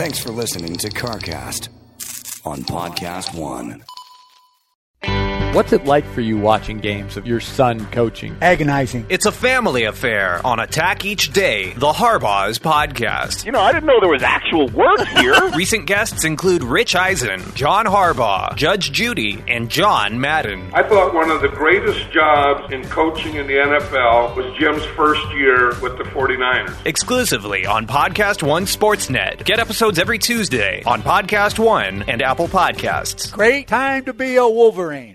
Thanks for listening to CarCast on Podcast One. What's it like for you watching games of your son coaching? Agonizing. It's a family affair on Attack Each Day, the Harbaugh's podcast. You know, I didn't know there was actual work here. Recent guests include Rich Eisen, John Harbaugh, Judge Judy, and John Madden. I thought one of the greatest jobs in coaching in the NFL was Jim's first year with the 49ers. Exclusively on Podcast One Sportsnet. Get episodes every Tuesday on Podcast One and Apple Podcasts. Great time to be a Wolverine.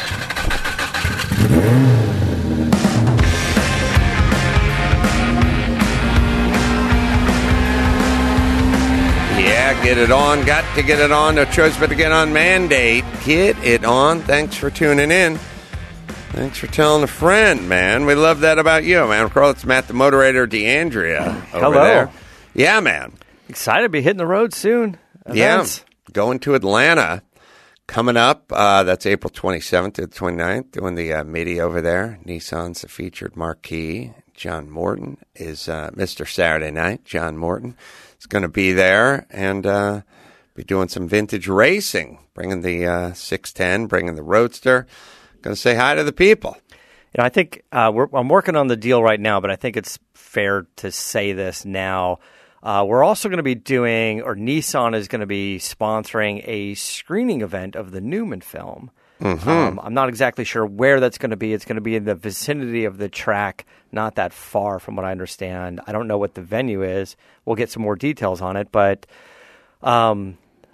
Yeah, get it on. Got to get it on. No choice but to get on. Mandate. Get it on. Thanks for tuning in. Thanks for telling a friend, man. We love that about you, man. Carl, it's Matt the Moderator, D'Andrea over Hello. there. Yeah, man. Excited to be hitting the road soon. Events. Yeah, going to Atlanta. Coming up, that's April 27th to the 29th, doing the media over there. Nissan's the featured marquee. John Morton is Mr. Saturday Night. John Morton is going to be there and be doing some vintage racing, bringing the 610, bringing the Roadster. Going to say hi to the people. You know, I think I'm working on the deal right now, but I think it's fair to say this now. We're also going to be doing, or Nissan is going to be sponsoring a screening event of the Newman film. Mm-hmm. I'm not exactly sure where that's going to be. It's going to be in the vicinity of the track, not that far from what I understand. I don't know what the venue is. We'll get some more details on it, but yeah,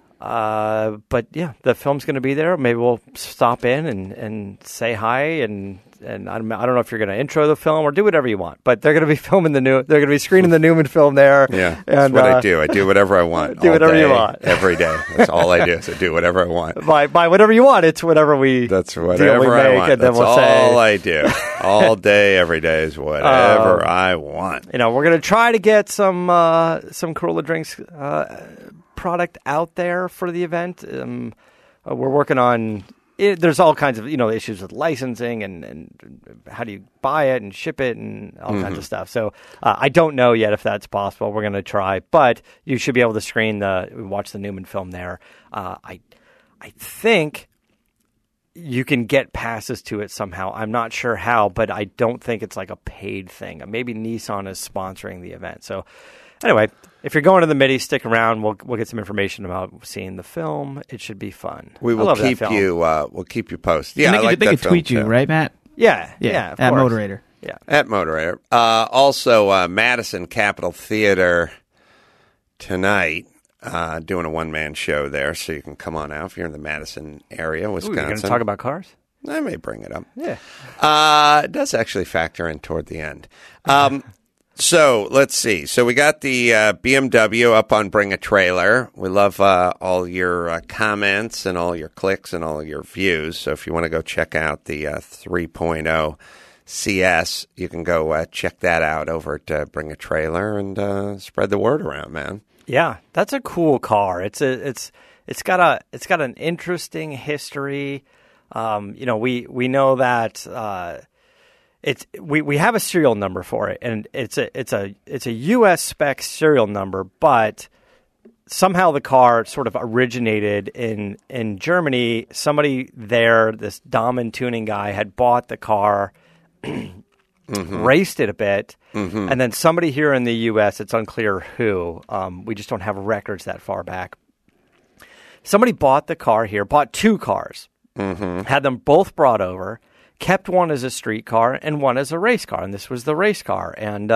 the film's going to be there. Maybe we'll stop in and say hi, and I don't know if you're going to intro the film or do whatever you want. But they're going to be they're going to be screening the Newman film there. Yeah, that's what I do. I do whatever I want. Do whatever you want every day. That's all I do. Is I do whatever I want. By whatever you want, it's whatever we. That's whatever I want. That's all I do. All day, every day is whatever I want. You know, we're going to try to get some Corolla Drinks product out there for the event. We're working on it. There's all kinds of issues with licensing and how do you buy it and ship it and all kinds of stuff. So I don't know yet if that's possible. We're going to try, but you should be able to watch the Newman film there. I think you can get passes to it somehow. I'm not sure how, but I don't think it's like a paid thing. Maybe Nissan is sponsoring the event. So anyway, if you're going to the Midi, stick around. We'll get some information about seeing the film. It should be fun. We will keep you. We'll keep you posted. Yeah, they could tweet you, right, Matt? Yeah. At course. Moderator. Yeah, at Moderator. Also, Madison Capitol Theater tonight, doing a one-man show there, so you can come on out if you're in the Madison area, Wisconsin. You're going to talk about cars? I may bring it up. Yeah. It does actually factor in toward the end. So let's see. So we got the BMW up on Bring a Trailer. We love all your comments and all your clicks and all your views. So if you want to go check out the 3.0 CS, you can go check that out over at Bring a Trailer and spread the word around, man. Yeah, that's a cool car. It's got an interesting history. We know that. We have a serial number for it, and it's a U.S. spec serial number, but somehow the car sort of originated in Germany. Somebody there, this Dahmen tuning guy, had bought the car, raced it a bit, and then somebody here in the U.S., it's unclear who, we just don't have records that far back. Somebody bought the car here, bought two cars, had them both brought over, kept one as a street car and one as a race car, and this was the race car. And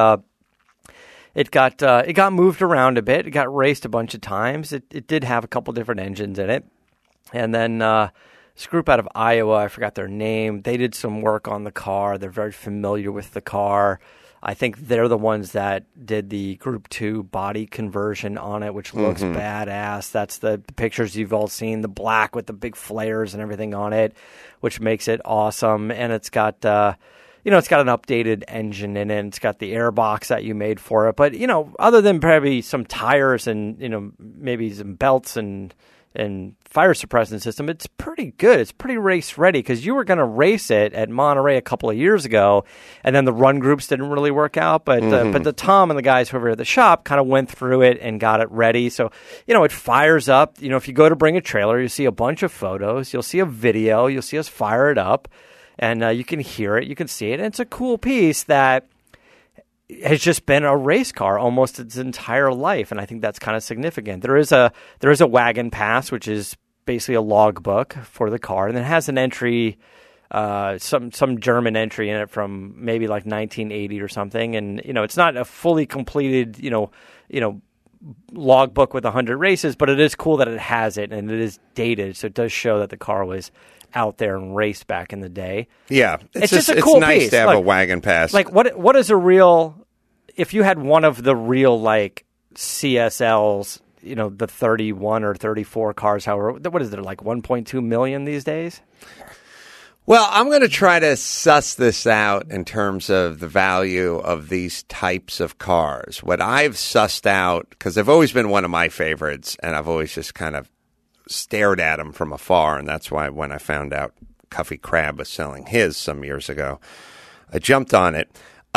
it got moved around a bit. It got raced a bunch of times. It did have a couple different engines in it. And then this group out of Iowa, I forgot their name, they did some work on the car. They're very familiar with the car. I think they're the ones that did the Group 2 body conversion on it, which looks badass. That's the pictures you've all seen, the black with the big flares and everything on it, which makes it awesome. And it's got, it's got an updated engine in it. It's got the airbox that you made for it. But, other than probably some tires and, maybe some belts and and fire suppressant system, it's pretty good. It's pretty race ready because you were going to race it at Monterey a couple of years ago, and then the run groups didn't really work out. But the Tom and the guys over at the shop kind of went through it and got it ready. So it fires up. If you go to bring a trailer, you see a bunch of photos, you'll see a video, you'll see us fire it up, and you can hear it, you can see it. And it's a cool piece that has just been a race car almost its entire life, and I think that's kind of significant. There is a wagon pass, which is basically a logbook for the car, and it has an entry, some German entry in it from maybe like 1980 or something. And it's not a fully completed logbook with 100 races, but it is cool that it has it, and it is dated, so it does show that the car was out there and raced back in the day. Yeah, it's just a cool nice piece. to have a wagon pass. Like what is a real? If you had one of the real like CSLs, the 31 or 34 cars, however, what is there, like 1.2 million these days? Well, I'm going to try to suss this out in terms of the value of these types of cars. What I've sussed out, because they've always been one of my favorites, and I've always just kind of stared at them from afar, and that's why when I found out Cuffy Crab was selling his some years ago, I jumped on it.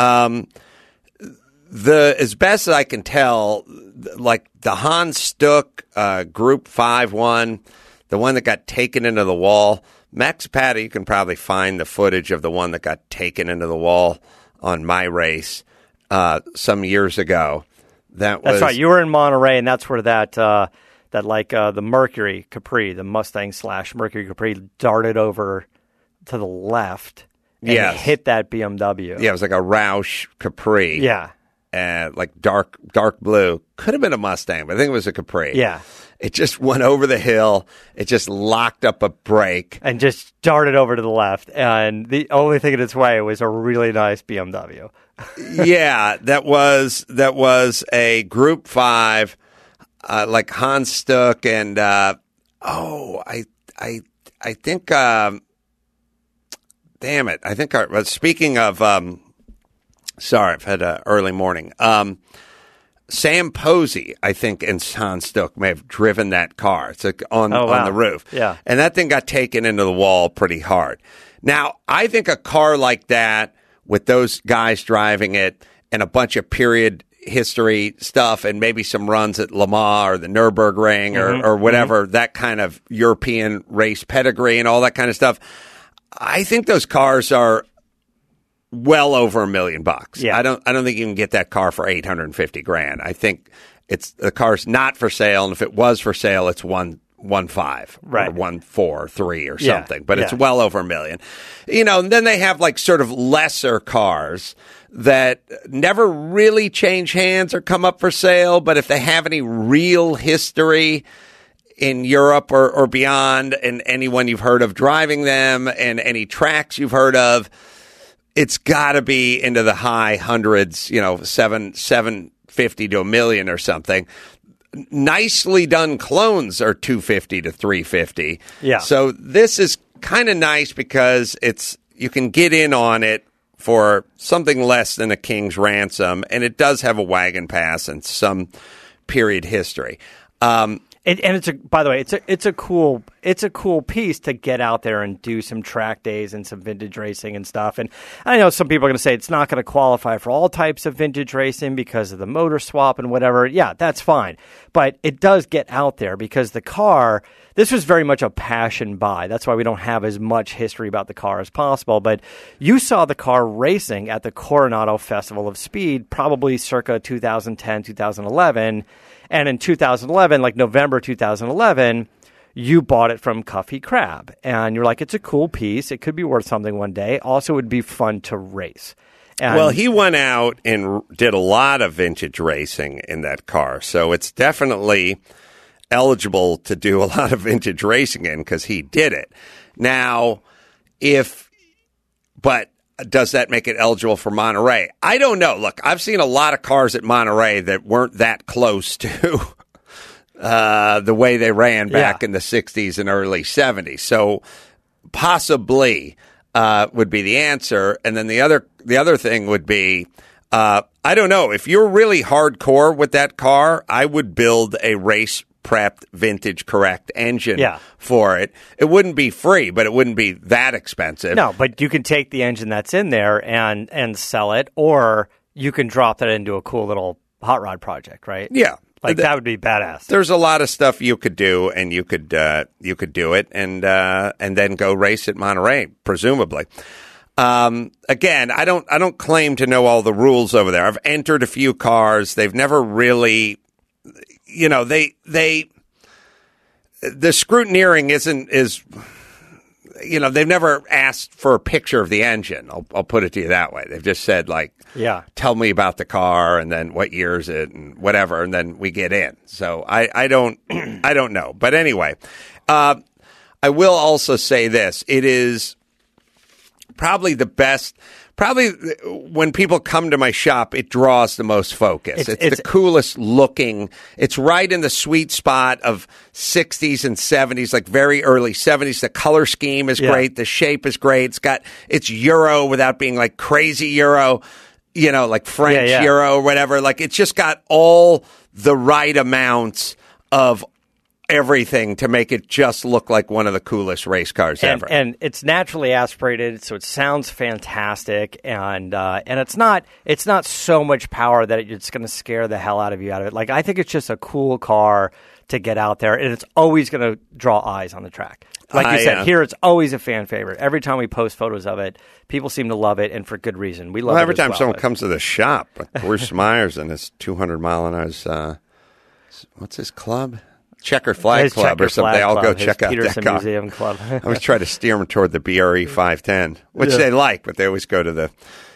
As best as I can tell, like the Hans Stuck Group 5-1, the one that got taken into the wall, Max Patty, you can probably find the footage of the one that got taken into the wall on my race some years ago. That's right. You were in Monterey, and that's where the Mercury Capri, the Mustang / Mercury Capri, darted over to the left and hit that BMW. Yeah, it was like a Roush Capri. Yeah. Like dark blue. Could have been a Mustang, but I think it was a Capri. Yeah. It just went over the hill. It just locked up a brake. And just darted over to the left. And the only thing in its way was a really nice BMW. Yeah, that was a Group 5, like Hans Stuck, and I think, damn it, I think speaking of, sorry, I've had an early morning. Sam Posey, I think, and Hans Stuck may have driven that car. It's like on the roof. Yeah. And that thing got taken into the wall pretty hard. Now, I think a car like that, with those guys driving it and a bunch of period history stuff and maybe some runs at Le Mans or the Nürburgring or whatever, that kind of European race pedigree and all that kind of stuff, I think those cars are well over $1 million. Yeah. I don't think you can get that car for $850,000. I think the car's not for sale, and if it was for sale, it's 1.5 right. or 1.43 or something. But it's well over $1 million. And then they have like sort of lesser cars that never really change hands or come up for sale. But if they have any real history in Europe or beyond, and anyone you've heard of driving them, and any tracks you've heard of, it's got to be into the high hundreds, $750,000 to $1 million or something. Nicely done clones are $250,000 to $350,000. Yeah. So this is kind of nice because you can get in on it for something less than a king's ransom, and it does have a wagon pass and some period history. And by the way, it's a cool piece to get out there and do some track days and some vintage racing and stuff. And I know some people are going to say it's not going to qualify for all types of vintage racing because of the motor swap and whatever. Yeah, that's fine. But it does get out there because the car, this was very much a passion buy. That's why we don't have as much history about the car as possible. But you saw the car racing at the Coronado Festival of Speed probably circa 2010, 2011. And in 2011, like November 2011, you bought it from Cuffy Crab. And you're like, it's a cool piece. It could be worth something one day. Also, it would be fun to race. And well, he went out and did a lot of vintage racing in that car. So it's definitely eligible to do a lot of vintage racing in because he did it. Now, but does that make it eligible for Monterey? I don't know. Look, I've seen a lot of cars at Monterey that weren't that close to the way they ran back in the 60s and early 70s. So possibly would be the answer. And then the other thing would be, I don't know. If you're really hardcore with that car, I would build a race prepped, vintage, correct engine Yeah. for it. It wouldn't be free, but it wouldn't be that expensive. No, but you can take the engine that's in there and sell it, or you can drop that into a cool little hot rod project, right? Yeah. Like that would be badass. There's a lot of stuff you could do, and you could do it, and then go race at Monterey, presumably. Again, I don't claim to know all the rules over there. I've entered a few cars. They've never really, the scrutineering is. They've never asked for a picture of the engine. I'll put it to you that way. They've just said, tell me about the car and then what year is it and whatever, and then we get in. So I don't know. But anyway, I will also say this. It is probably the best. Probably when people come to my shop, it draws the most focus. It's the coolest looking. It's right in the sweet spot of 60s and 70s, like very early 70s. The color scheme is great. The shape is great. It's Euro without being like crazy Euro, like French Euro or whatever. Like it's just got all the right amounts of everything to make it just look like one of the coolest race cars ever. And it's naturally aspirated, so it sounds fantastic. And it's not so much power that it's going to scare the hell out of you out of it. Like I think it's just a cool car to get out there, and it's always going to draw eyes on the track. Like you said, here it's always a fan favorite. Every time we post photos of it, people seem to love it, and for good reason. We love it every time someone but comes to the shop, like Bruce Myers and his 200 mile an hour, what's his club? Checker Flag Club or something. They all go check out Peterson that car. Museum Club. I always try to steer them toward the BRE 510, which they like, but they always go to the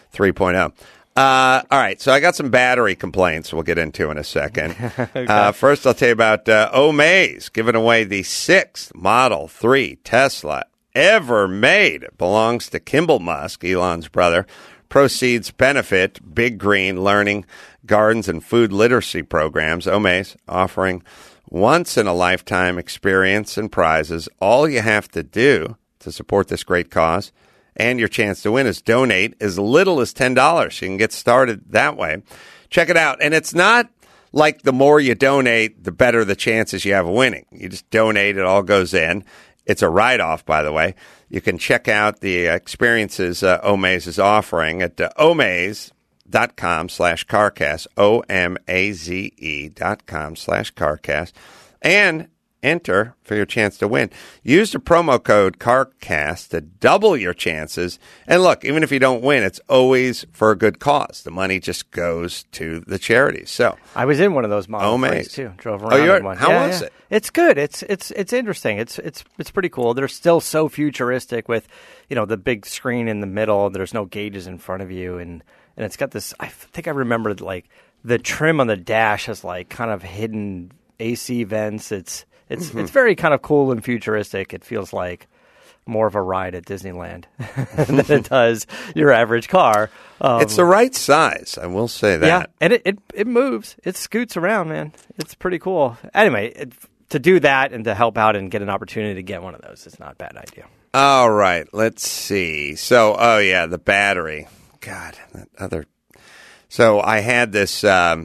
3.0. All right, so I got some battery complaints we'll get into in a second. Okay. First, I'll tell you about Omaze giving away the 6th Model 3 Tesla ever made. It belongs to Kimball Musk, Elon's brother. Proceeds benefit Big Green Learning, Gardens, and Food Literacy programs. Omaze offering once-in-a-lifetime experience and prizes. All you have to do to support this great cause and your chance to win is donate as little as $10. You can get started that way. Check it out. And it's not like the more you donate, the better the chances you have of winning. You just donate. It all goes in. It's a write-off, by the way. You can check out the experiences Omaze is offering at omaze.com/CarCast, OMAZE.com/CarCast, and enter for your chance to win. Use the promo code CarCast to double your chances. And look, even if you don't win, it's always for a good cause. The money just goes to the charities. So I was in one of those Model 3s too. Drove around in one. How was it? It's good. It's interesting. It's pretty cool. They're still so futuristic with, the big screen in the middle. There's no gauges in front of you, and it's got this. I think I remember like the trim on the dash has like kind of hidden AC vents. It's very kind of cool and futuristic. It feels like more of a ride at Disneyland than it does your average car. It's the right size, I will say that. Yeah, and it moves. It scoots around, man. It's pretty cool. Anyway, to do that and to help out and get an opportunity to get one of those is not a bad idea. All right, let's see. So, the battery. God, that other. So I had this.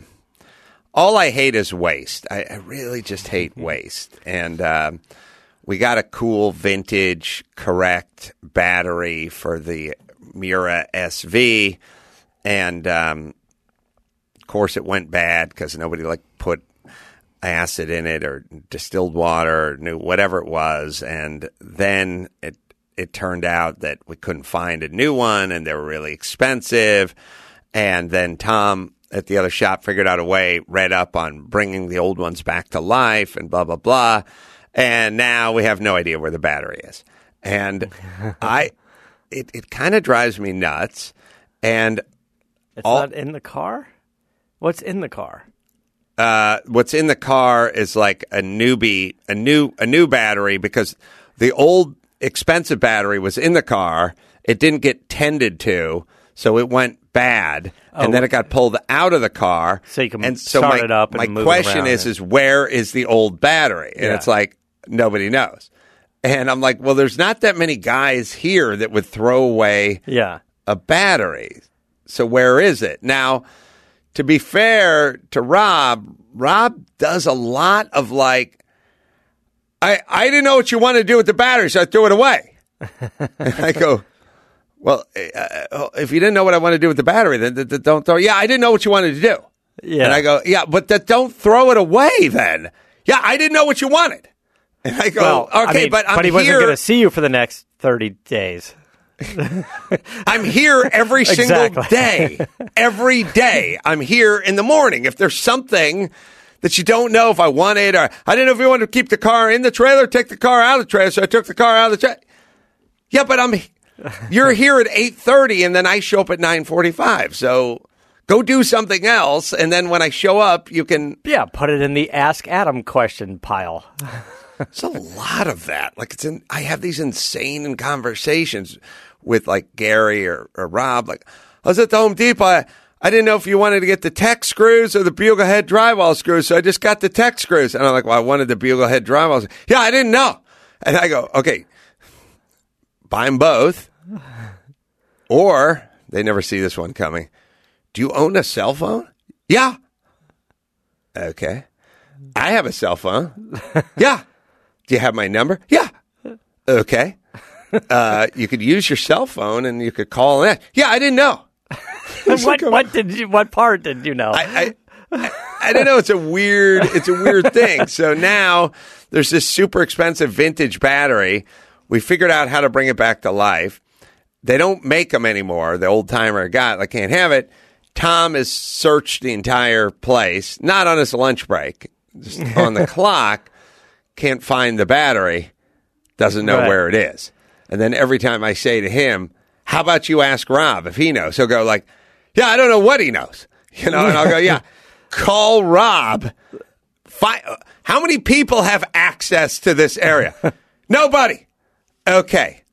All I hate is waste. I really just hate waste. And we got a cool vintage correct battery for the Miura SV. And, of course, it went bad because nobody put acid in it or distilled water or whatever it was. And then it turned out that we couldn't find a new one and they were really expensive. And then Tom at the other shop figured out a way, read up on bringing the old ones back to life and blah, blah, blah. And now we have no idea where the battery is. And it kind of drives me nuts. And it's not in the car? What's in the car? What's in the car is like a new battery, because the old expensive battery was in the car. It didn't get tended to, so it went bad, and then it got pulled out of the car. So you can start it up and my move question it around is where is the old battery? And it's like, nobody knows. And I'm like, well, there's not that many guys here that would throw away a battery. So where is it? Now, to be fair to Rob, Rob does a lot of like, I didn't know what you wanted to do with the battery, so I threw it away. And I go, well, if you didn't know what I wanted to do with the battery, then don't throw. Yeah, I didn't know what you wanted to do. Yeah. And I go, yeah, but don't throw it away then. Yeah, I didn't know what you wanted. And I go, okay, but I'm he here. wasn't going to see you for the next 30 days. I'm here every single day. Every day. I'm here in the morning. If there's something that you don't know if I wanted, or I didn't know if you wanted to keep the car in the trailer, take the car out of the trailer, so I took the car out of the trailer. Yeah, but you're here at 8:30, and then I show up at 9:45. So go do something else, and then when I show up, you can... Yeah, put it in the Ask Adam question pile. There's a lot of that. Like I have these insane conversations with like Gary or Rob. Like, I was at the Home Depot. I didn't know if you wanted to get the tech screws or the bugle head drywall screws, so I just got the tech screws. And I'm like, well, I wanted the bugle head drywall. Yeah, I didn't know. And I go, okay, buy them both. Or they never see this one coming. Do you own a cell phone? Yeah. Okay. I have a cell phone. Yeah. Do you have my number? Yeah. Okay. You could use your cell phone and you could call in. Yeah, I didn't know. What part did you know? I don't know. It's a weird thing. So now there's this super expensive vintage battery. We figured out how to bring it back to life. They don't make them anymore. The old timer got, I can't have it. Tom has searched the entire place, not on his lunch break, just on the clock. Can't find the battery, doesn't know where it is. And then every time I say to him, how about you ask Rob if he knows? He'll go like, yeah, I don't know what he knows. And I'll go, yeah, call Rob. How many people have access to this area? Nobody. Okay.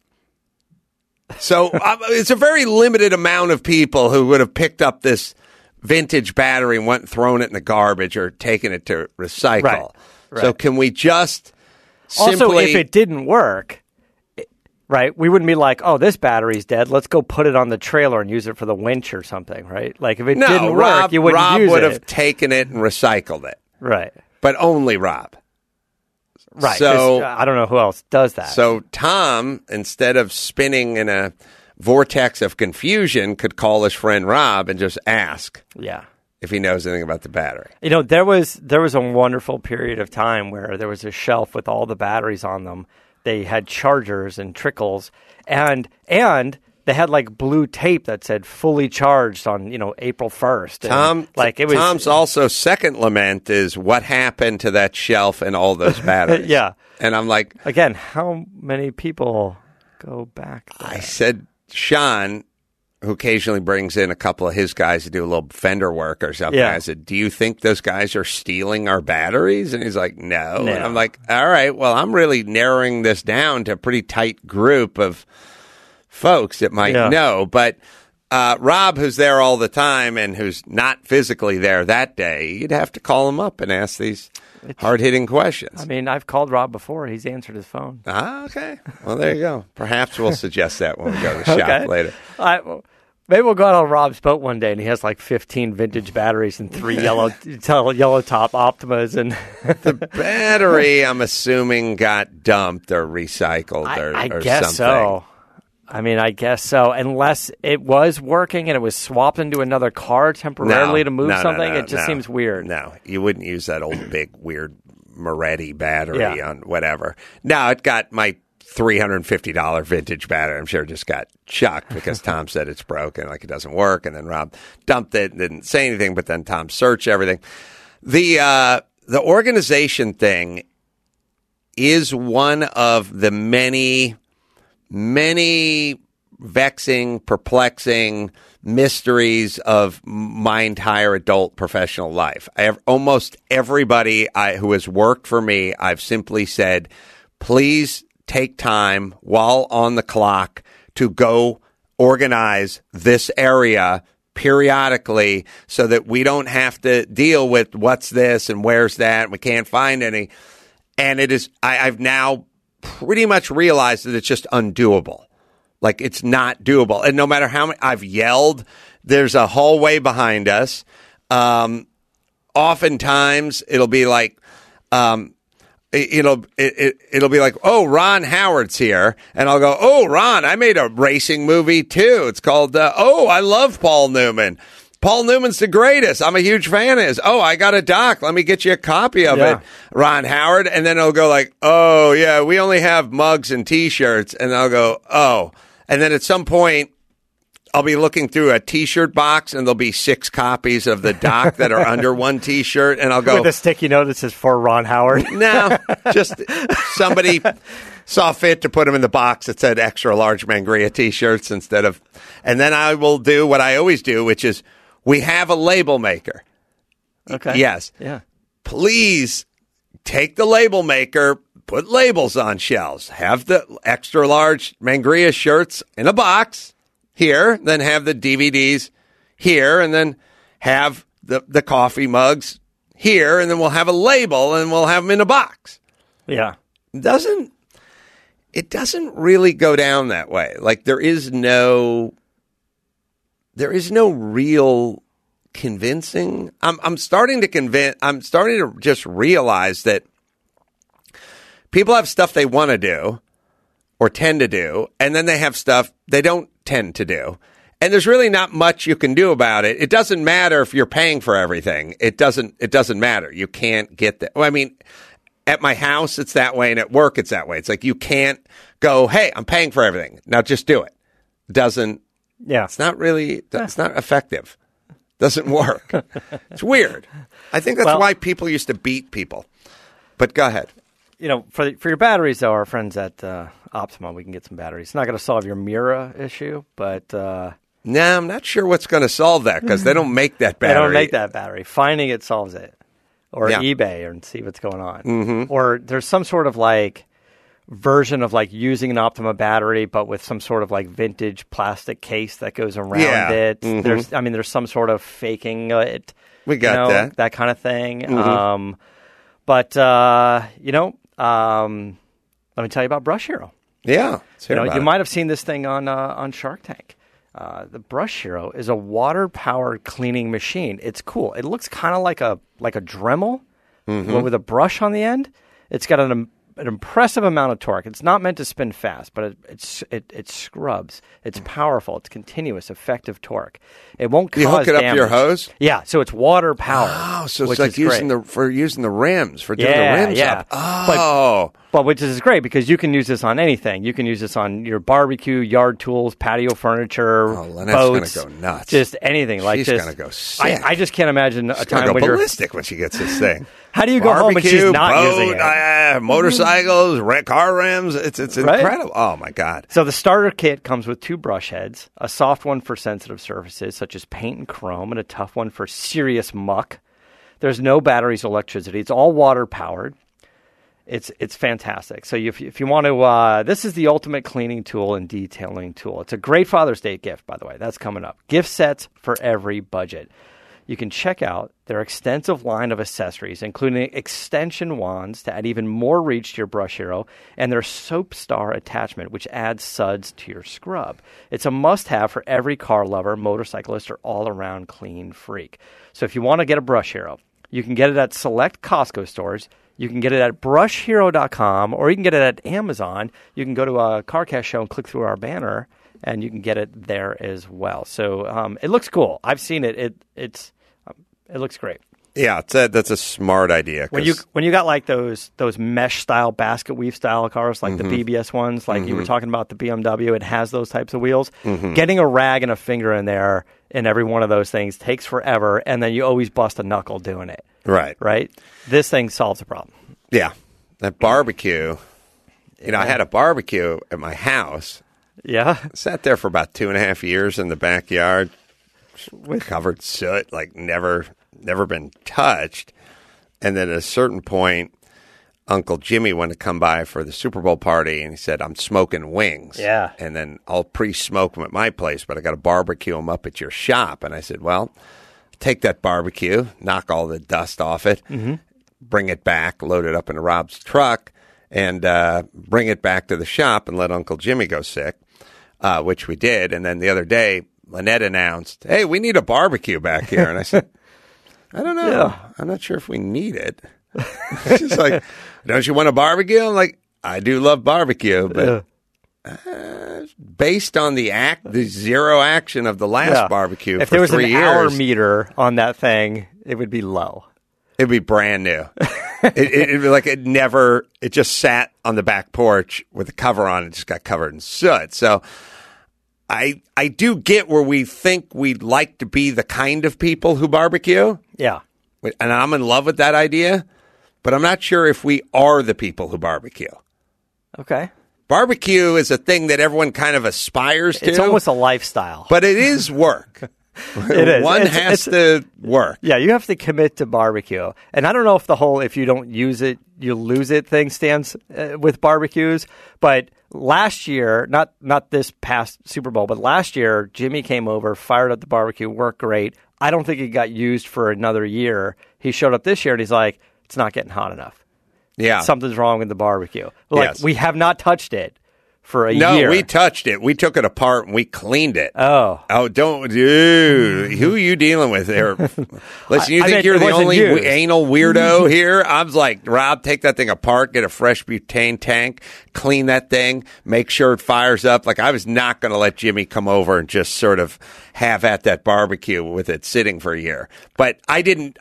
So it's a very limited amount of people who would have picked up this vintage battery and went and thrown it in the garbage or taken it to recycle. Right. So can we just simply... Also, if it didn't work, right, we wouldn't be like, oh, this battery's dead. Let's go put it on the trailer and use it for the winch or something, right? Like if it didn't work, you wouldn't use it. Rob would have taken it and recycled it. Right. But only Rob. Right. So I don't know who else does that. So Tom, instead of spinning in a vortex of confusion, could call his friend Rob and just ask. Yeah. If he knows anything about the battery. You know, there was a wonderful period of time where there was a shelf with all the batteries on them. They had chargers and trickles, and they had like blue tape that said fully charged on, April 1st. Tom's also second lament is what happened to that shelf and all those batteries. Yeah. And I'm like, again, how many people go back there? I said, Sean, who occasionally brings in a couple of his guys to do a little fender work or something. Yeah. I said, do you think those guys are stealing our batteries? And he's like, no. And I'm like, all right, well, I'm really narrowing this down to a pretty tight group of folks that might know. But Rob, who's there all the time and who's not physically there that day, you'd have to call him up and ask these hard-hitting questions. I mean, I've called Rob before. He's answered his phone. Ah, okay. Well, there you go. Perhaps we'll suggest that when we go to the shop later. Maybe we'll go out on Rob's boat one day, and he has like 15 vintage batteries and 3 yellow top Optimas. And the battery, I'm assuming, got dumped or recycled or guess something. So. I mean, I guess so. Unless it was working and it was swapped into another car temporarily to move something, it just seems weird. No, you wouldn't use that old big weird Moretti battery on whatever. No, it got my $350 vintage battery. I'm sure it just got chucked because Tom said it's broken, like it doesn't work, and then Rob dumped it and didn't say anything, but then Tom searched everything. The organization thing is one of the many vexing, perplexing mysteries of my entire adult professional life. Almost everybody who has worked for me, I've simply said, please take time while on the clock to go organize this area periodically so that we don't have to deal with what's this and where's that. We can't find any. And it is, I've now pretty much realized that it's just undoable. Like, it's not doable. And no matter how many, I've yelled, there's a hallway behind us. All oftentimes it'll be like, it'll be like, oh, Ron Howard's here, and I'll go, oh, Ron, I made a racing movie too. It's called oh, I love Paul Newman. Paul Newman's the greatest. I'm a huge fan of his. Oh, I got a doc. Let me get you a copy of it, Ron Howard. And then it'll go like, oh, yeah, we only have mugs and T-shirts. And I'll go, oh. And then at some point, I'll be looking through a T-shirt box, and there'll be 6 copies of the doc that are under one T-shirt. And I'll go, with a sticky note that says for Ron Howard. No, just somebody saw fit to put them in the box that said extra large Mangria T-shirts instead of. And then I will do what I always do, which is we have a label maker. Okay. Yes. Yeah. Please take the label maker, put labels on shelves, have the extra large Mangria shirts in a box here, then have the DVDs here, and then have the coffee mugs here, and then we'll have a label, and we'll have them in a box. Yeah. It doesn't really go down that way. Like there is no real convincing. I'm starting to just realize that people have stuff they want to do or tend to do, and then they have stuff they don't tend to do. And there's really not much you can do about it. It doesn't matter if you're paying for everything. It doesn't matter. You can't get that. Well, I mean, at my house, it's that way, and at work, it's that way. It's like you can't go, hey, I'm paying for everything. Now just do it. It's not really, it's not effective. Doesn't work. It's weird. I think that's why people used to beat people. But go ahead. For your batteries, though, our friends at Optima, we can get some batteries. It's not going to solve your Mira issue, but... No, I'm not sure what's going to solve that because they don't make that battery. They don't make that battery. Finding it solves it. Or eBay and see what's going on. Mm-hmm. Or there's some sort of version of using an Optima battery, but with some sort of vintage plastic case that goes around it. Mm-hmm. There's some sort of faking it. We got that kind of thing. Mm-hmm. Let me tell you about Brush Hero. Yeah, you might have seen this thing on Shark Tank. The Brush Hero is a water-powered cleaning machine. It's cool. It looks kind of like a Dremel, but with a brush on the end. It's got an impressive amount of torque. It's not meant to spin fast, but it scrubs. It's powerful. It's continuous, effective torque. It won't cause damage. You hook it up to your hose? Yeah, so it's water powered. Oh, so it's like using the rims, for doing the rims up. Oh. But which is great because you can use this on anything. You can use this on your barbecue, yard tools, patio furniture, boats. Lynette's going to go nuts. Just anything like this. She's going to go sick. I just can't imagine a time when you're ballistic when she gets this thing. How do you go home and she's not using it? Motorcycles, car rims. It's incredible. Oh, my God. So the starter kit comes with 2 brush heads, a soft one for sensitive surfaces such as paint and chrome, and a tough one for serious muck. There's no batteries or electricity. It's all water-powered. It's fantastic. So if you want to, this is the ultimate cleaning tool and detailing tool. It's a great Father's Day gift, by the way. That's coming up. Gift sets for every budget. You can check out their extensive line of accessories, including extension wands to add even more reach to your Brush Hero, and their Soap Star attachment, which adds suds to your scrub. It's a must-have for every car lover, motorcyclist, or all-around clean freak. So if you want to get a Brush Hero, you can get it at select Costco stores. You can get it at brushhero.com, or you can get it at Amazon. You can go to a CarCast show and click through our banner, and you can get it there as well. So it looks cool. I've seen it. It looks great. Yeah, that's a smart idea. When you got those mesh style, basket weave style cars, like the BBS ones, like you were talking about the BMW, it has those types of wheels. Getting a rag and a finger in there in every one of those things takes forever, and then you always bust a knuckle doing it. Right? This thing solves the problem. Yeah. That barbecue, I had a barbecue at my house. Yeah. Sat there for about 2.5 years in the backyard with covered soot, never been touched. And then at a certain point, Uncle Jimmy wanted to come by for the Super Bowl party, and he said, I'm smoking wings. Yeah. And then I'll pre-smoke them at my place, but I got to barbecue them up at your shop. And I said, well, take that barbecue, knock all the dust off it, bring it back, load it up into Rob's truck, and bring it back to the shop and let Uncle Jimmy go sick, which we did. And then the other day, Lynette announced, hey, we need a barbecue back here. And I said, I don't know. Yeah. I'm not sure if we need it. She's like, don't you want a barbecue? I'm like, I do love barbecue, but based on the zero action of the last barbecue if for there was 3 an years, hour meter on that thing, it would be low. it'd be brand new. It'd be like it just sat on the back porch with a cover on it, just got covered in soot. So I do get where we think we'd like to be the kind of people who barbecue. Yeah. And I'm in love with that idea, but I'm not sure if we are the people who barbecue. Okay. Barbecue is a thing that everyone kind of aspires to. It's almost a lifestyle. But it is work. It is. One has to work. Yeah, you have to commit to barbecue. And I don't know if the whole if you don't use it, you lose it thing stands with barbecues. But last year, not this past Super Bowl, but last year, Jimmy came over, fired up the barbecue, worked great. I don't think it got used for another year. He showed up this year and he's like, it's not getting hot enough. Yeah. Something's wrong with the barbecue. Like, Yes. we have not touched it for a year. No, we touched it. We took it apart and we cleaned it. Oh. Don't, dude. Who are you dealing with there? Listen, you I think meant you're it the wasn't only used. anal weirdo here? I was like, Rob, take that thing apart, get a fresh butane tank, clean that thing, make sure it fires up. Like, I was not going to let Jimmy come over and just sort of have at that barbecue with it sitting for a year. But I didn't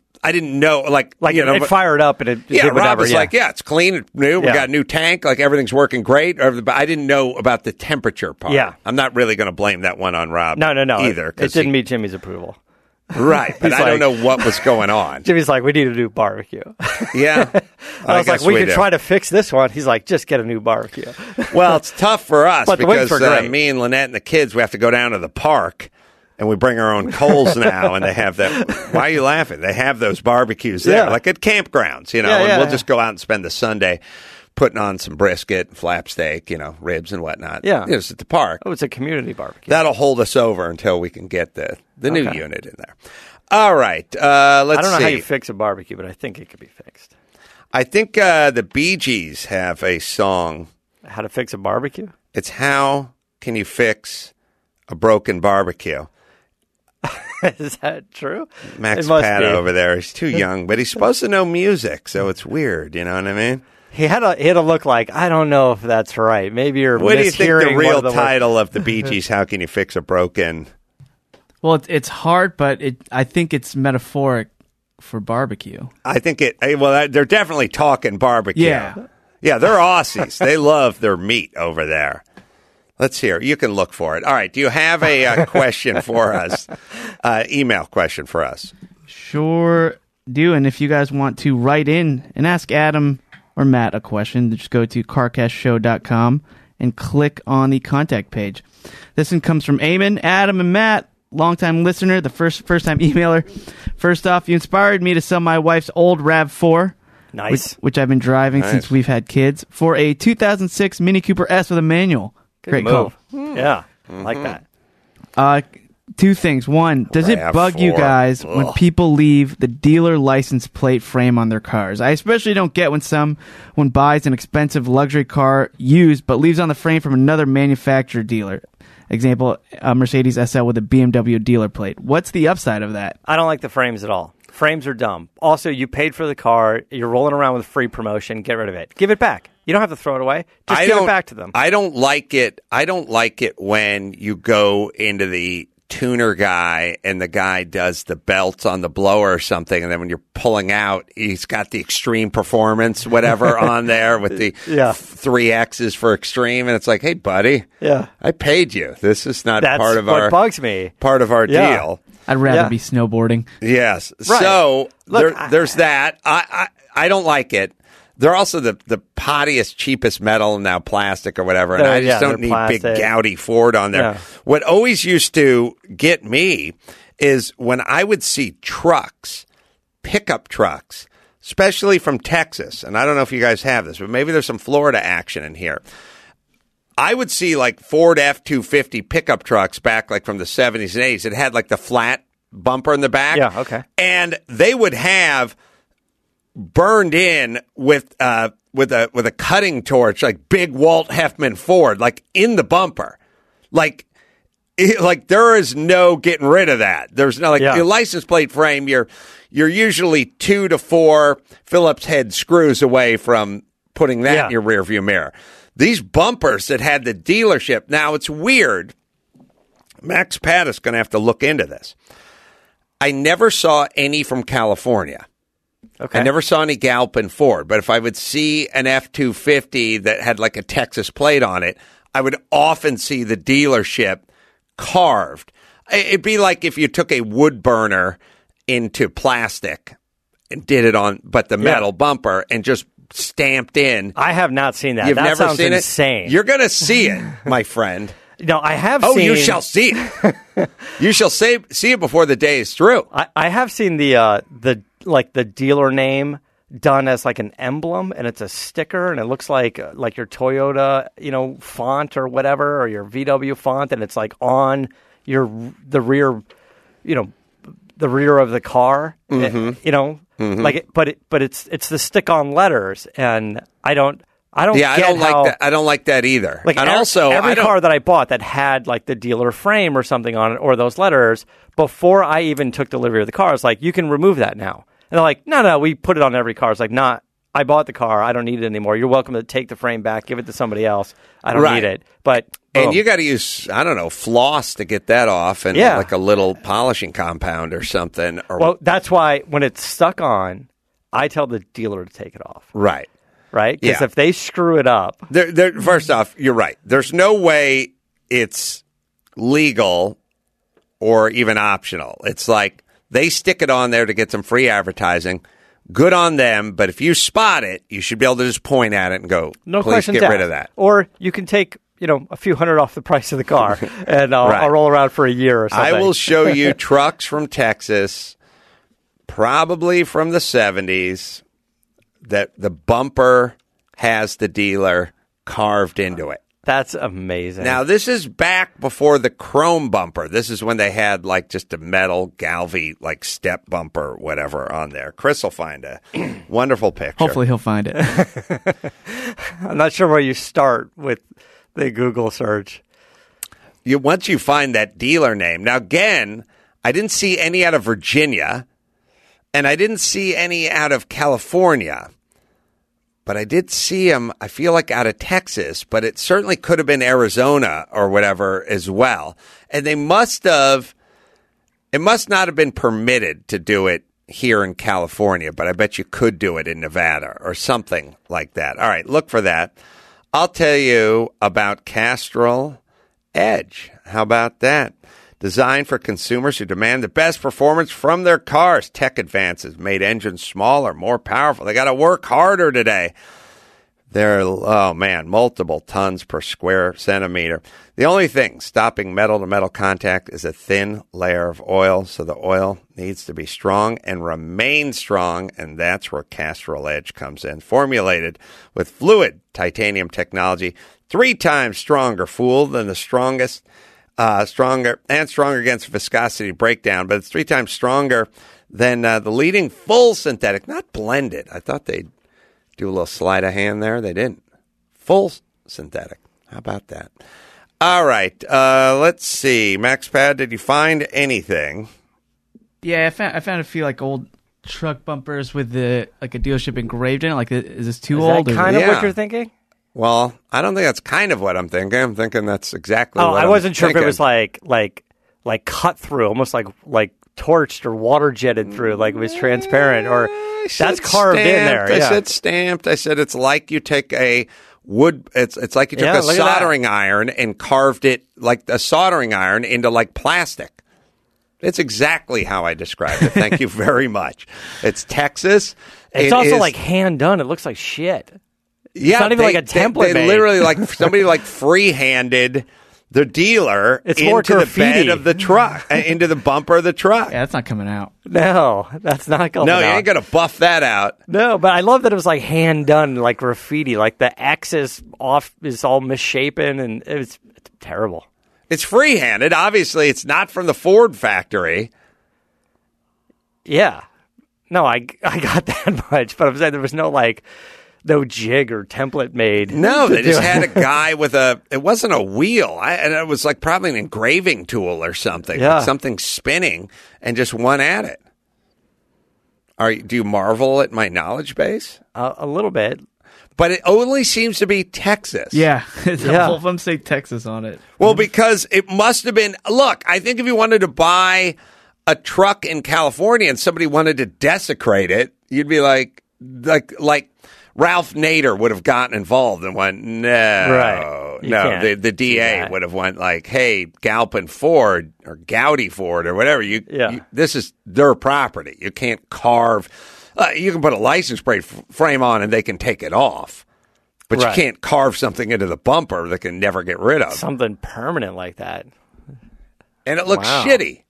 know, like you know, it fired up and it did Rob whatever. was like, it's clean, it's new. We Yeah. got a new tank, like everything's working great. But I didn't know about the temperature part. Yeah. I'm not really going to blame that one on Rob. No. either. It didn't meet Jimmy's approval. Right, but He's I don't like- know what was going on. Jimmy's like, we need a new barbecue. Yeah, I was like, guess we could do. try to fix this one. He's like, just get a new barbecue. Well, it's tough for us But the wings because were great. me and Lynette and the kids, we have to go down to the park. And we bring our own coals now, and they have that. Why are you laughing? They have those barbecues there, Yeah. like at campgrounds, you know. Yeah, and yeah, we'll yeah. just go out and spend the Sunday putting on some brisket, flap steak, ribs and whatnot. Yeah. Just at the park. Oh, it's a community barbecue. That'll hold us over until we can get the new Okay. unit in there. All right, let's I don't know see. how you fix a barbecue, but I think it could be fixed. I think the Bee Gees have a song. How to fix a barbecue? It's How Can You Fix a Broken Barbecue? Is that true? Max It must Pato be. over there. He's too young, but he's supposed to know music, so it's weird. You know what I mean? He had a look like, I don't know if that's right. Maybe you're What do you think mishearing the one real of the words. title of the Bee Gees, How Can You Fix a Broken? Well, it's hard, but I think it's metaphoric for barbecue. I think they're definitely talking barbecue. Yeah. Yeah, they're Aussies. They love their meat over there. Let's hear. You can look for it. All right. Do you have a question for us? Email question for us. Sure do. And if you guys want to write in and ask Adam or Matt a question, just go to carcastshow.com and click on the contact page. This one comes from Eamon, Adam, and Matt, longtime listener, the first-time emailer. First off, you inspired me to sell my wife's old RAV4. Nice. Which I've been driving since we've had kids, for a 2006 Mini Cooper S with a manual. Good Great move. call. Yeah, Mm-hmm. like that. Two things. One, does it bug you RAV4. guys when Ugh. people leave the dealer license plate frame on their cars? I especially don't get when someone buys an expensive luxury car used but leaves on the frame from another manufacturer dealer. Example, a Mercedes SL with a BMW dealer plate. What's the upside of that? I don't like the frames at all. Frames are dumb. Also, you paid for the car. You're rolling around with free promotion. Get rid of it. Give it back. You don't have to throw it away. Just give it back to them. I don't like it. I don't like it when you go into the tuner guy and the guy does the belts on the blower or something, and then when you're pulling out, he's got the extreme performance, whatever, on there with the 3 X's for extreme, and it's like, hey, buddy, I paid you. This is not That's part of what our bugs me. part of our Yeah. deal. I'd rather be snowboarding. Yes. Right. So Look, there's that. I don't like it. They're also the pottiest, cheapest metal, now plastic or whatever, and I just don't need big gouty Ford on there. Yeah. What always used to get me is when I would see trucks, pickup trucks, especially from Texas, and I don't know if you guys have this, but maybe there's some Florida action in here. I would see like Ford F-250 pickup trucks back like from the 70s and 80s. It had like the flat bumper in the back. Yeah, okay. And they would have burned in with a cutting torch, like big Walt Heffman Ford, like in the bumper. Like there is no getting rid of that. There's no your license plate frame. You're you're usually 2 to 4 Phillips head screws away from putting that in your rearview mirror. These bumpers that had the dealership. Now, it's weird. Max Pattis going to have to look into this. I never saw any from California. Okay. I never saw any Galpin Ford, but if I would see an F-250 that had like a Texas plate on it, I would often see the dealership carved. It'd be like if you took a wood burner into plastic and did it on, but the metal bumper and just stamped in. I have not seen that. You've that never sounds seen insane. it? You're going to see it, my friend. No, I have Oh, seen... you shall see it. You shall see it before the day is through. I have seen the dealer name done as like an emblem, and it's a sticker, and it looks like your Toyota, font or whatever, or your VW font, and it's like on the rear, the rear of the car, but it's the stick-on letters, and I don't like that. I don't like that either. Like, and every car that I bought that had like the dealer frame or something on it, or those letters, before I even took delivery of the car, it's like, you can remove that now. And they're like, no, we put it on every car. It's like, I bought the car. I don't need it anymore. You're welcome to take the frame back, give it to somebody else. I don't need it. But and you got to use, I don't know, floss to get that off, and like a little polishing compound or something. Well, that's why when it's stuck on, I tell the dealer to take it off. Right. Right? Because if they screw it up... First off, you're right. There's no way it's legal or even optional. It's like they stick it on there to get some free advertising. Good on them, but if you spot it, you should be able to just point at it and go, no please questions get asked. rid of that. Or you can take... a few $100 off the price of the car, and I'll roll around for a year or something. I will show you trucks from Texas, probably from the 70s, that the bumper has the dealer carved into it. That's amazing. Now, this is back before the chrome bumper. This is when they had like just a metal Galvy, like step bumper, whatever, on there. Chris will find a wonderful picture. Hopefully he'll find it. I'm not sure where you start with the Google search. Once you find that dealer name. Now, again, I didn't see any out of Virginia, and I didn't see any out of California. But I did see them, I feel like, out of Texas, but it certainly could have been Arizona or whatever as well. And it must not have been permitted to do it here in California, but I bet you could do it in Nevada or something like that. All right, look for that. I'll tell you about Castrol Edge. How about that? Designed for consumers who demand the best performance from their cars. Tech advances made engines smaller, more powerful. They got to work harder today. They're, multiple tons per square centimeter. The only thing stopping metal-to-metal contact is a thin layer of oil, so the oil needs to be strong and remain strong, and that's where Castrol Edge comes in. Formulated with fluid titanium technology, 3 times stronger fuel than the strongest, stronger against viscosity breakdown, but it's 3 times stronger than the leading full synthetic, not blended. I thought they'd do a little sleight of hand there. They didn't. Full synthetic. How about that? All right. Let's see. MaxPad, did you find anything? Yeah, I found a few like old truck bumpers with a dealership engraved in it. Like, is this too old? Is that kind of what you're thinking? Well, I don't think that's kind of what I'm thinking. I'm thinking that's exactly what I wasn't sure thinking. if it was like cut through, almost like torched or water jetted through, like it was transparent, or that's carved stamped. in there. I said stamped. I said it's like you take a wood. It's like you took a soldering iron and carved it like a soldering iron into like plastic. It's exactly how I described it. Thank you very much. It's Texas. It's also like hand done. It looks like shit. Yeah, it's not even like a template. They literally like somebody like free-handed the dealer into the bed of the truck, into the bumper of the truck. Yeah, that's not coming out. No, that's not coming out. No, you ain't gonna buff that out. No, but I love that it was like hand done, like graffiti. Like the X is all misshapen, and it's terrible. It's free-handed. Obviously, it's not from the Ford factory. Yeah, no, I got that much, but I'm saying there was no jig or template made. No, they just had a guy with it wasn't a wheel. And it was like probably an engraving tool or something. Yeah. Like something spinning and just one at it. Do you marvel at my knowledge base? A little bit. But it only seems to be Texas. Yeah. All of them say Texas on it. Well, because it must have been. Look, I think if you wanted to buy a truck in California and somebody wanted to desecrate it, you'd be like Ralph Nader would have gotten involved and went, no. The DA would have went like, hey, Galpin Ford or Gowdy Ford or whatever. This is their property. You can't carve. You can put a license plate frame on and they can take it off. But you can't carve something into the bumper that can never get rid of. Something permanent like that. And it looks shitty.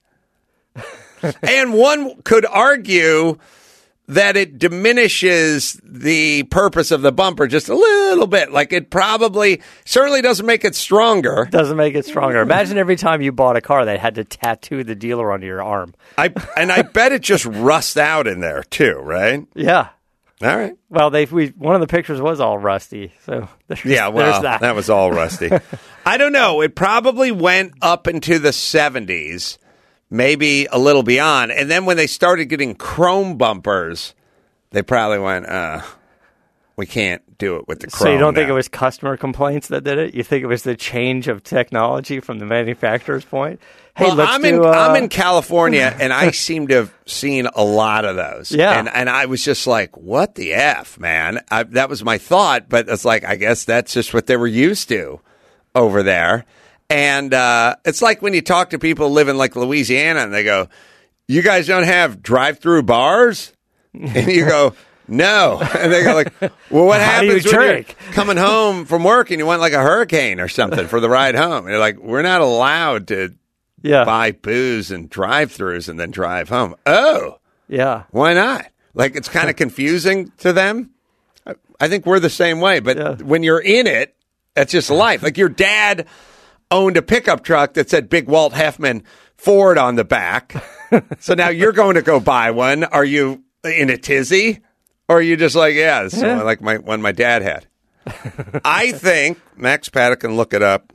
And one could argue that it diminishes the purpose of the bumper just a little bit. Like it certainly doesn't make it stronger. Doesn't make it stronger. Imagine every time you bought a car, they had to tattoo the dealer onto your arm. I bet it just rusts out in there too, right? Yeah. All right. Well, one of the pictures was all rusty, so there's that was all rusty. I don't know. It probably went up into the 70s. Maybe a little beyond. And then when they started getting chrome bumpers, they probably went, we can't do it with the chrome. So you don't think now. it was customer complaints that did it? You think it was the change of technology from the manufacturer's point? Hey, well, I'm in California, and I seem to have seen a lot of those. Yeah. And I was just like, what the F, man? That was my thought, but it's like, I guess that's just what they were used to over there. And it's like when you talk to people who live in like Louisiana and they go, you guys don't have drive-through bars? And you go, no. And they go like, well, what happens when you're coming home from work and you want like a hurricane or something for the ride home? And you're like, we're not allowed to buy booze and drive-throughs and then drive home. Oh. Yeah. Why not? Like it's kind of confusing to them. I think we're the same way. But when you're in it, that's just life. Like your dad owned a pickup truck that said Big Walt Heffman Ford on the back. So now you're going to go buy one. Are you in a tizzy? Or are you just like, this is like one my dad had? I think, Max Paddock can look it up.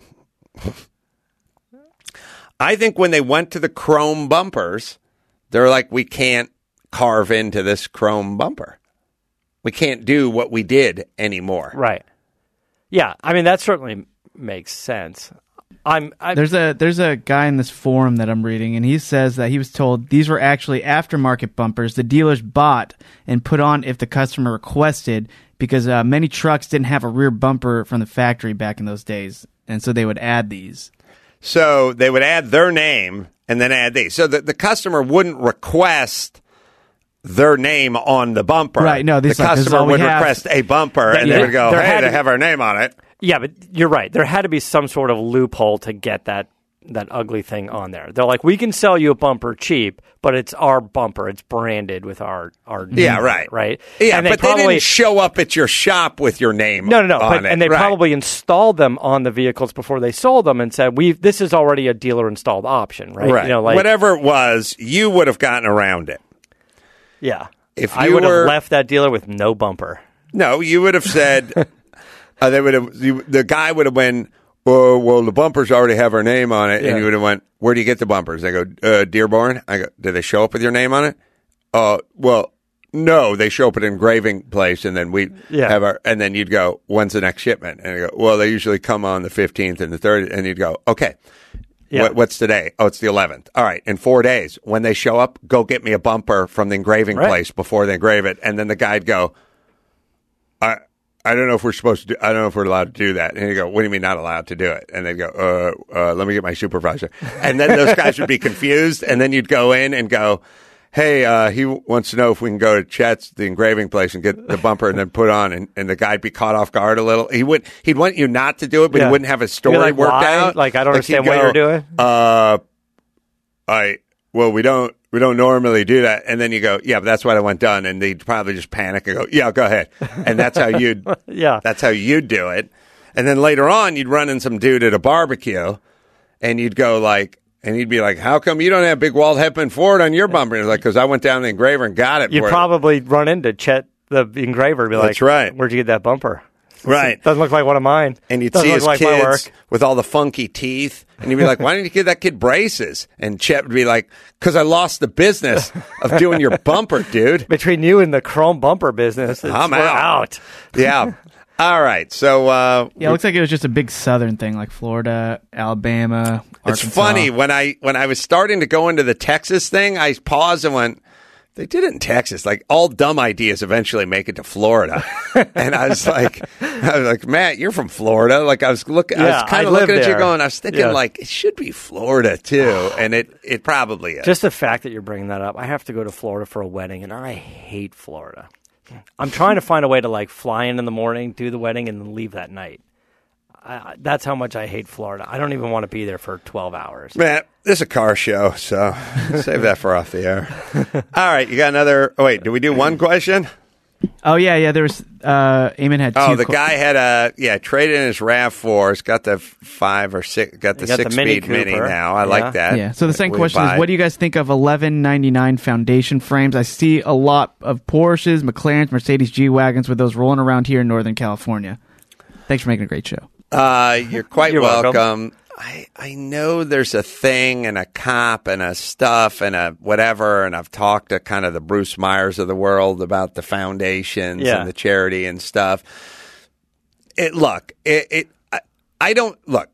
I think when they went to the chrome bumpers, they're like, we can't carve into this chrome bumper. We can't do what we did anymore. Right. Yeah, I mean, that certainly makes sense. There's a guy in this forum that I'm reading, and he says that he was told these were actually aftermarket bumpers the dealers bought and put on if the customer requested, because many trucks didn't have a rear bumper from the factory back in those days, and so they would add these. So they would add their name and then add these. So the customer wouldn't request their name on the bumper. Right, no, the customer would request a bumper, and they would go, hey, they have our name on it. Yeah, but you're right. There had to be some sort of loophole to get that ugly thing on there. They're like, we can sell you a bumper cheap, but it's our bumper. It's branded with our name. Right? Yeah, and but they didn't show up at your shop with your name on it. And they probably installed them on the vehicles before they sold them and said, this is already a dealer-installed option, right? Right. You know, like, whatever it was, you would have gotten around it. Yeah. I would have left that dealer with no bumper. No, you would have said... the guy would have went, well, the bumpers already have our name on it. And you would have went, where do you get the bumpers? They go, Dearborn. I go, do they show up with your name on it? Well, no, they show up at an engraving place, and then we have and then you'd go, when's the next shipment? And I go, well, they usually come on the 15th and the 30th. And you'd go, okay, what's today? Oh, it's the 11th. All right, in 4 days, when they show up, go get me a bumper from the engraving place before they engrave it. And then the guy'd go, I don't know if we're supposed to do, I don't know if we're allowed to do that. And you go, what do you mean not allowed to do it? And they'd go, let me get my supervisor. And then those guys would be confused. And then you'd go in and go, hey, he wants to know if we can go to Chet's, the engraving place, and get the bumper and then put on. And the guy'd be caught off guard a little. He'd want you not to do it, but he wouldn't have his story worked out. Like, I don't understand what you're doing. Well, we don't normally do that. And then you go, yeah, but that's what I want done. And they'd probably just panic and go, yeah, go ahead. And that's how you'd that's how you'd do it. And then later on, you'd run in some dude at a barbecue, and you'd go like, and he'd be like, how come you don't have Big Walt Heffman Ford on your bumper? And he's like, because I went down to the engraver and got it. You'd probably run into Chet, the engraver, and be like, that's right. Where'd you get that bumper? Right. Doesn't look like one of mine. And you'd Doesn't see look his like my kids work. with all the funky teeth. And you'd be like, why didn't you give that kid braces? And Chet would be like, because I lost the business of doing your bumper, dude. Between you and the chrome bumper business, I'm we're out. Yeah. All right. So Yeah, it looks like it was just a big southern thing, like Florida, Alabama, it's Arkansas. funny when I was starting to go into the Texas thing, I paused and went, they did it in Texas. Like all dumb ideas eventually make it to Florida. And I was like, Matt, you're from Florida. Like I was looking, I was kind of looking at you going, I was thinking like it should be Florida too. And it probably is. Just the fact that you're bringing that up, I have to go to Florida for a wedding, and I hate Florida. I'm trying to find a way to like fly in the morning, do the wedding, and then leave that night. That's how much I hate Florida. I don't even want to be there for 12 hours. Matt, this is a car show, so save that for off the air. All right, you got another. Oh, wait, did we do one question? Oh, yeah. There was, Eamon had two. Oh, the guy had traded in his RAV4. It's got the 5 or 6, got the 6-speed Mini now. I like that. Yeah. So the second question is, what do you guys think of $11.99 foundation frames? I see a lot of Porsches, McLarens, Mercedes G-Wagons with those rolling around here in Northern California. Thanks for making a great show. You're quite You're welcome. I know there's a thing and a cop and a stuff and a whatever, and I've talked to kind of the Bruce Myers of the world about the foundations and the charity and stuff. I don't look.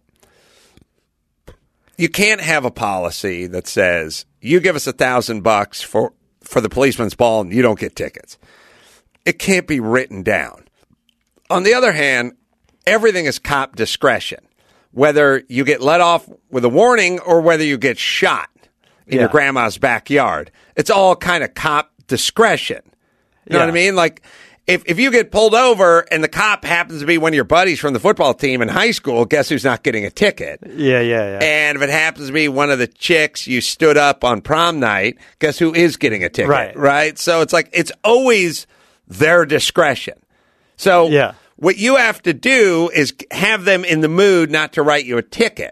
You can't have a policy that says you give us $1,000 for the policeman's ball and you don't get tickets. It can't be written down. On the other hand, everything is cop discretion. Whether you get let off with a warning or whether you get shot in your grandma's backyard. It's all kind of cop discretion. You know what I mean? Like, if you get pulled over and the cop happens to be one of your buddies from the football team in high school, guess who's not getting a ticket? Yeah. And if it happens to be one of the chicks you stood up on prom night, guess who is getting a ticket? Right? So it's like, it's always their discretion. So what you have to do is have them in the mood not to write you a ticket.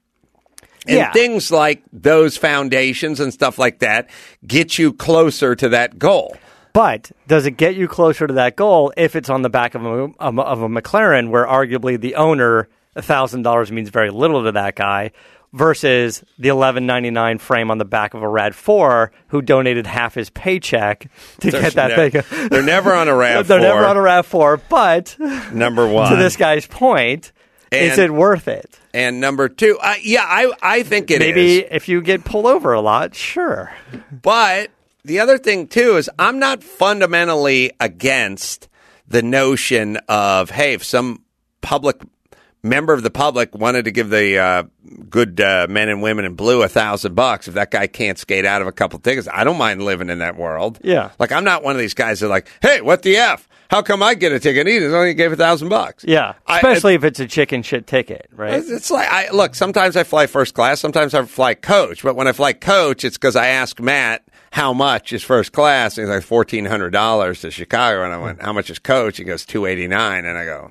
And things like those foundations and stuff like that get you closer to that goal. But does it get you closer to that goal if it's on the back of a McLaren where arguably the owner, $1,000 means very little to that guy, versus the $11.99 frame on the back of a RAV4 who donated half his paycheck to get that thing. They're never on a RAV4. They're never on a RAV4, but number one, to this guy's point, is it worth it? And number two, I think it is. Maybe if you get pulled over a lot, sure. But the other thing, too, is I'm not fundamentally against the notion of, hey, if some member of the public wanted to give the good men and women in blue $1,000, if that guy can't skate out of a couple tickets, I don't mind living in that world. Yeah. Like, I'm not one of these guys that are like, hey, what the F? How come I get a ticket? He only gave $1,000. Yeah, especially if it's a chicken shit ticket, right? It's like, look, sometimes I fly first class, sometimes I fly coach. But when I fly coach, it's because I ask Matt how much is first class. And he's like $1,400 to Chicago. And I went, how much is coach? He goes $289. And I go,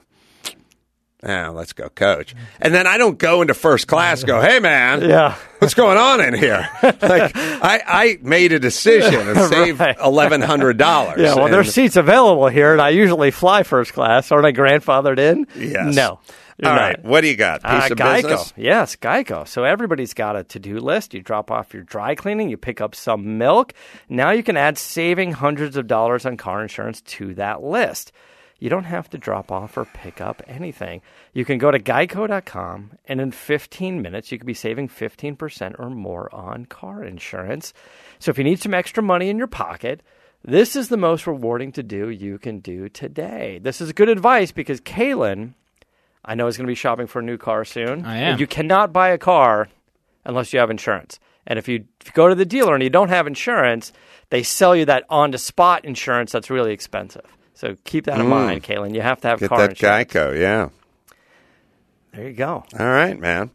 oh, let's go coach. And then I don't go into first class and go, hey, man, what's going on in here? Like, I made a decision and saved $1,100. Yeah, well, there's seats available here, and I usually fly first class. Aren't I grandfathered in? Yes. No. All right, what do you got? Piece of Geico. business? Yes, Geico. So everybody's got a to-do list. You drop off your dry cleaning, you pick up some milk. Now you can add saving hundreds of dollars on car insurance to that list. You don't have to drop off or pick up anything. You can go to geico.com, and in 15 minutes, you could be saving 15% or more on car insurance. So if you need some extra money in your pocket, this is the most rewarding to do you can do today. This is good advice because Kaylin, I know, is going to be shopping for a new car soon. I am. And you cannot buy a car unless you have insurance. And if you go to the dealer and you don't have insurance, they sell you that on-the-spot insurance that's really expensive. So keep that in mind, Kaylin. You have to have car insurance. Get that Geico, yeah. There you go. All right, man.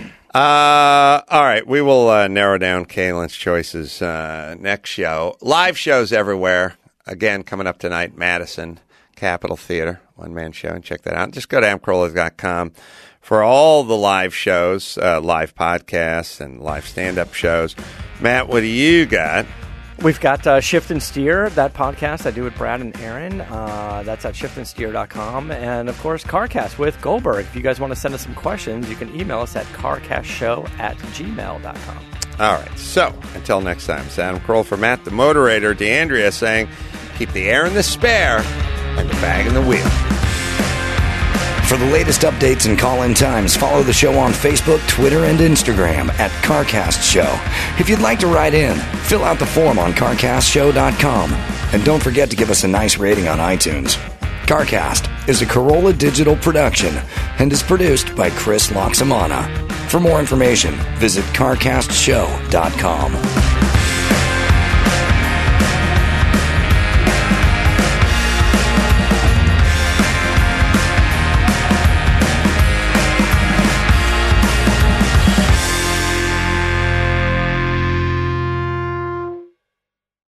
All right, we will narrow down Kaylin's choices next show. Live shows everywhere. Again, coming up tonight, Madison, Capitol Theater, one-man show. And check that out. Just go to amcarolla.com for all the live shows, live podcasts, and live stand-up shows. Matt, what do you got? We've got Shift and Steer, that podcast I do with Brad and Aaron. That's at shiftandsteer.com. And, of course, CarCast with Goldberg. If you guys want to send us some questions, you can email us at carcastshow@gmail.com. All right. So, until next time, it's Adam Kroll for Matt the Moderator, DeAndrea saying, keep the air in the spare and the bag in the wheel. For the latest updates and call-in times, follow the show on Facebook, Twitter, and Instagram at CarCast Show. If you'd like to write in, fill out the form on carcastshow.com. And don't forget to give us a nice rating on iTunes. CarCast is a Corolla Digital production and is produced by Chris Loxamana. For more information, visit carcastshow.com.